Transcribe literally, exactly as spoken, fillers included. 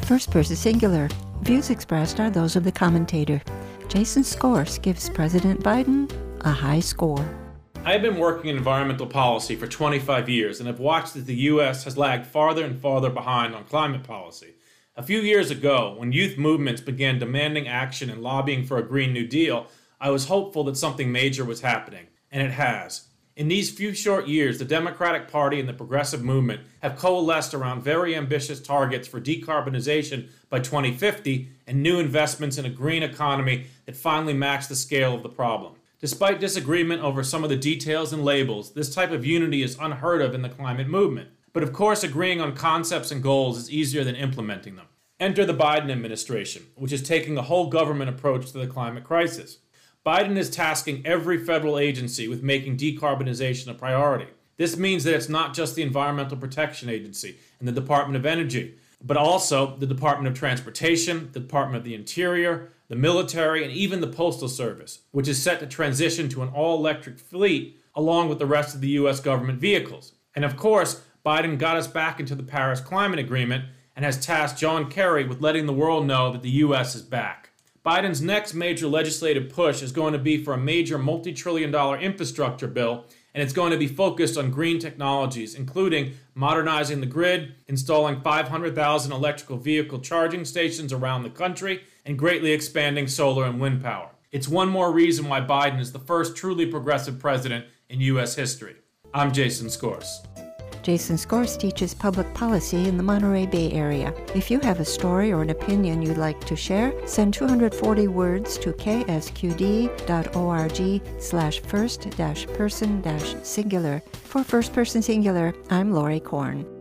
First person singular. Views expressed are those of the commentator. Jason Scorse gives President Biden a high score. I have been working in environmental policy for twenty-five years and have watched as the U S has lagged farther and farther behind on climate policy. A few years ago, when youth movements began demanding action and lobbying for a Green New Deal, I was hopeful that something major was happening, and it has. In these few short years, the Democratic Party and the progressive movement have coalesced around very ambitious targets for decarbonization by twenty fifty and new investments in a green economy that finally match the scale of the problem. Despite disagreement over some of the details and labels, this type of unity is unheard of in the climate movement. But of course, agreeing on concepts and goals is easier than implementing them. Enter the Biden administration, which is taking a whole government approach to the climate crisis. Biden is tasking every federal agency with making decarbonization a priority. This means that it's not just the Environmental Protection Agency and the Department of Energy, but also the Department of Transportation, the Department of the Interior, the military, and even the Postal Service, which is set to transition to an all-electric fleet along with the rest of the U S government vehicles. And of course, Biden got us back into the Paris Climate Agreement and has tasked John Kerry with letting the world know that the U S is back. Biden's next major legislative push is going to be for a major multi-trillion dollar infrastructure bill, and it's going to be focused on green technologies, including modernizing the grid, installing five hundred thousand electrical vehicle charging stations around the country, and greatly expanding solar and wind power. It's one more reason why Biden is the first truly progressive president in U S history. I'm Jason Scorse. Jason Scorse teaches public policy in the Monterey Bay Area. If you have a story or an opinion you'd like to share, send two hundred forty words to ksqd.org slash first dash person dash singular. For First Person Singular, I'm Lori Korn.